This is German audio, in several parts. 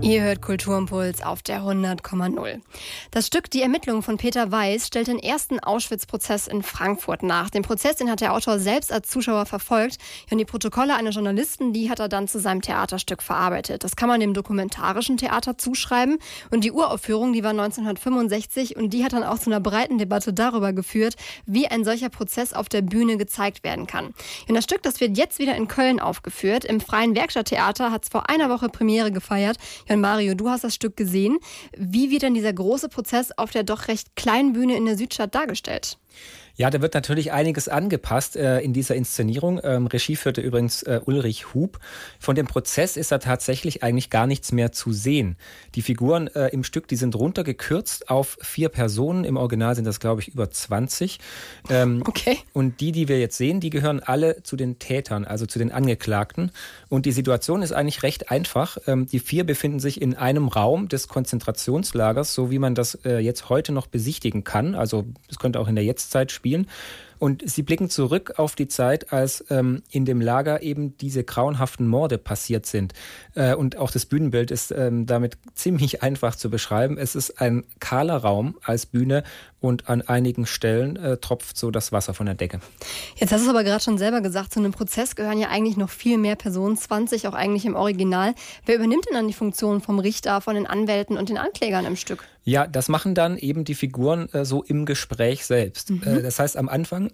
Ihr hört Kulturimpuls auf der 100,0. Das Stück Die Ermittlungen von Peter Weiß stellt den ersten Auschwitz-Prozess in Frankfurt nach. Den Prozess, den hat der Autor selbst als Zuschauer verfolgt. Und die Protokolle eines Journalisten, die hat er dann zu seinem Theaterstück verarbeitet. Das kann man dem dokumentarischen Theater zuschreiben. Und die Uraufführung, die war 1965 und die hat dann auch zu einer breiten Debatte darüber geführt, wie ein solcher Prozess auf der Bühne gezeigt werden kann. Und das Stück, das wird jetzt wieder in Köln aufgeführt. Im Freien Werkstatttheater hat es vor einer Woche Premiere gefeiert. Ja, Mario, du hast das Stück gesehen. Wie wird denn dieser große Prozess auf der doch recht kleinen Bühne in der Südstadt dargestellt? Ja, da wird natürlich einiges angepasst in dieser Inszenierung. Regie führte übrigens Ulrich Hub. Von dem Prozess ist da tatsächlich eigentlich gar nichts mehr zu sehen. Die Figuren im Stück, die sind runtergekürzt auf 4 Personen. Im Original sind das, glaube ich, über 20. Okay. Und die wir jetzt sehen, die gehören alle zu den Tätern, also zu den Angeklagten. Und die Situation ist eigentlich recht einfach. Die 4 befinden sich in einem Raum des Konzentrationslagers, so wie man das jetzt heute noch besichtigen kann. Also es könnte auch in der Jetztzeit spielen. Und sie blicken zurück auf die Zeit, als in dem Lager eben diese grauenhaften Morde passiert sind. Und auch das Bühnenbild ist damit ziemlich einfach zu beschreiben. Es ist ein kahler Raum als Bühne und an einigen Stellen tropft so das Wasser von der Decke. Jetzt hast du es aber gerade schon selber gesagt, zu einem Prozess gehören ja eigentlich noch viel mehr Personen, 20 auch eigentlich im Original. Wer übernimmt denn dann die Funktion vom Richter, von den Anwälten und den Anklägern im Stück? Ja, das machen dann eben die Figuren so im Gespräch selbst. Das heißt, am Anfang,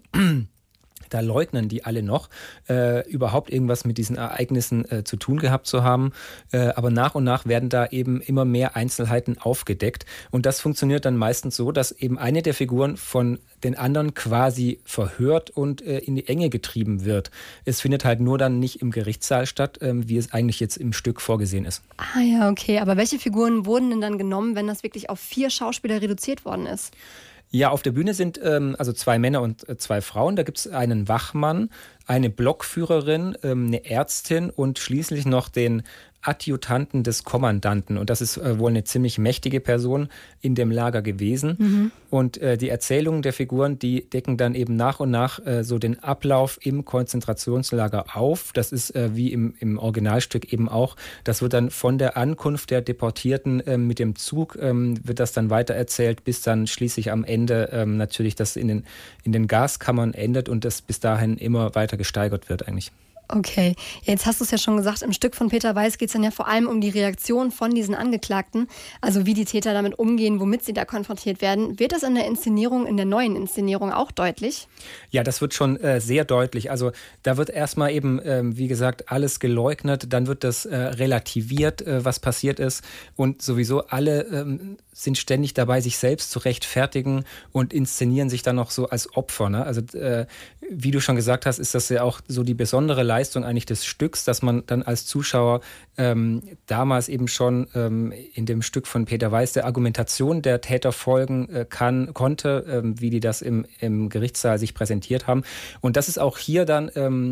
da leugnen die alle noch, überhaupt irgendwas mit diesen Ereignissen zu tun gehabt zu haben. Aber nach und nach werden da eben immer mehr Einzelheiten aufgedeckt. Und das funktioniert dann meistens so, dass eben eine der Figuren von den anderen quasi verhört und in die Enge getrieben wird. Es findet halt nur dann nicht im Gerichtssaal statt, wie es eigentlich jetzt im Stück vorgesehen ist. Ah ja, okay. Aber welche Figuren wurden denn dann genommen, wenn das wirklich auf 4 Schauspieler reduziert worden ist? Ja, auf der Bühne sind also 2 Männer und 2 Frauen. Da gibt es einen Wachmann, eine Blockführerin, eine Ärztin und schließlich noch den Adjutanten des Kommandanten. Und das ist wohl eine ziemlich mächtige Person in dem Lager gewesen. Und die Erzählungen der Figuren, die decken dann eben nach und nach so den Ablauf im Konzentrationslager auf. Das ist wie im Originalstück eben auch. Das wird dann von der Ankunft der Deportierten mit dem Zug, wird das dann weitererzählt, bis dann schließlich am Ende natürlich das in den Gaskammern endet und das bis dahin immer weiter gesteigert wird eigentlich. Okay, jetzt hast du es ja schon gesagt, im Stück von Peter Weiß geht es dann ja vor allem um die Reaktion von diesen Angeklagten, also wie die Täter damit umgehen, womit sie da konfrontiert werden. Wird das in der Inszenierung, in der neuen Inszenierung auch deutlich? Ja, das wird schon sehr deutlich. Also da wird erstmal eben, wie gesagt, alles geleugnet, dann wird das relativiert, was passiert ist und sowieso alle sind ständig dabei, sich selbst zu rechtfertigen und inszenieren sich dann noch so als Opfer. Ne? Also wie du schon gesagt hast, ist das ja auch so die besondere Leistung eigentlich des Stücks, dass man dann als Zuschauer damals eben schon in dem Stück von Peter Weiß der Argumentation der Täter folgen konnte, wie die das im Gerichtssaal sich präsentiert haben. Und das ist auch hier dann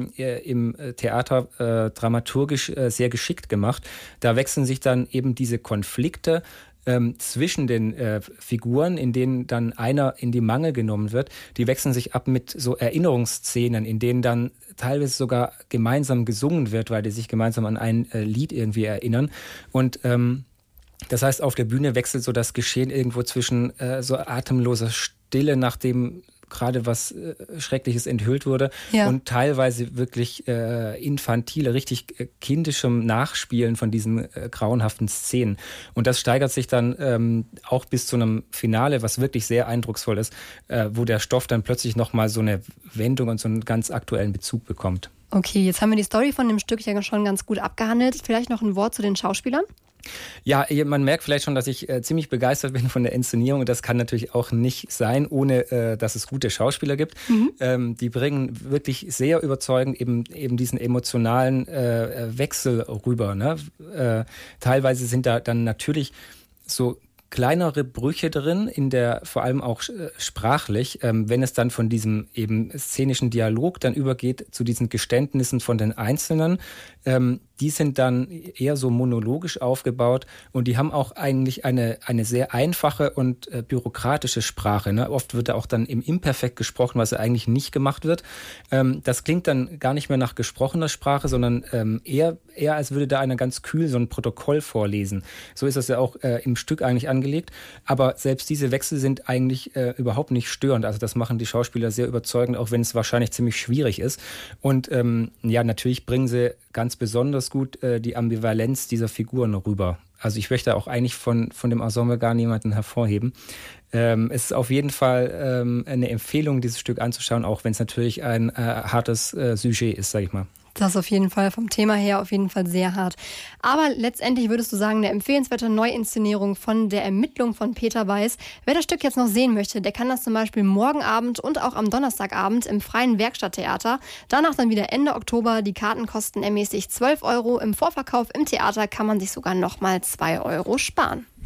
im Theater dramaturgisch sehr geschickt gemacht. Da wechseln sich dann eben diese Konflikte zwischen den Figuren, in denen dann einer in die Mangel genommen wird, die wechseln sich ab mit so Erinnerungsszenen, in denen dann teilweise sogar gemeinsam gesungen wird, weil die sich gemeinsam an ein Lied irgendwie erinnern. Und das heißt, auf der Bühne wechselt so das Geschehen irgendwo zwischen so atemloser Stille, nachdem gerade was Schreckliches enthüllt wurde und teilweise wirklich infantile, richtig kindischem Nachspielen von diesen grauenhaften Szenen. Und das steigert sich dann auch bis zu einem Finale, was wirklich sehr eindrucksvoll ist, wo der Stoff dann plötzlich nochmal so eine Wendung und so einen ganz aktuellen Bezug bekommt. Okay, jetzt haben wir die Story von dem Stück ja schon ganz gut abgehandelt. Vielleicht noch ein Wort zu den Schauspielern? Ja, man merkt vielleicht schon, dass ich ziemlich begeistert bin von der Inszenierung. Und das kann natürlich auch nicht sein, ohne dass es gute Schauspieler gibt. Die bringen wirklich sehr überzeugend eben diesen emotionalen Wechsel rüber. Ne? Teilweise sind da dann natürlich so kleinere Brüche drin, vor allem auch sprachlich, wenn es dann von diesem eben szenischen Dialog dann übergeht zu diesen Geständnissen von den Einzelnen, die sind dann eher so monologisch aufgebaut und die haben auch eigentlich eine sehr einfache und bürokratische Sprache. Ne? Oft wird da auch dann im Imperfekt gesprochen, was eigentlich nicht gemacht wird. Das klingt dann gar nicht mehr nach gesprochener Sprache, sondern eher als würde da einer ganz kühl so ein Protokoll vorlesen. So ist das ja auch im Stück eigentlich angelegt. Aber selbst diese Wechsel sind eigentlich überhaupt nicht störend. Also das machen die Schauspieler sehr überzeugend, auch wenn es wahrscheinlich ziemlich schwierig ist. Und natürlich bringen sie ganz besonders gut die Ambivalenz dieser Figuren rüber. Also ich möchte auch eigentlich von dem Ensemble gar niemanden hervorheben. Es ist auf jeden Fall eine Empfehlung, dieses Stück anzuschauen, auch wenn es natürlich ein hartes Sujet ist, sage ich mal. Das ist auf jeden Fall vom Thema her auf jeden Fall sehr hart. Aber letztendlich würdest du sagen, eine empfehlenswerte Neuinszenierung von der Ermittlung von Peter Weiß. Wer das Stück jetzt noch sehen möchte, der kann das zum Beispiel morgen Abend und auch am Donnerstagabend im Freien Werkstatttheater. Danach dann wieder Ende Oktober. Die Karten kosten ermäßig 12 €. Im Vorverkauf im Theater kann man sich sogar nochmal 2 € sparen.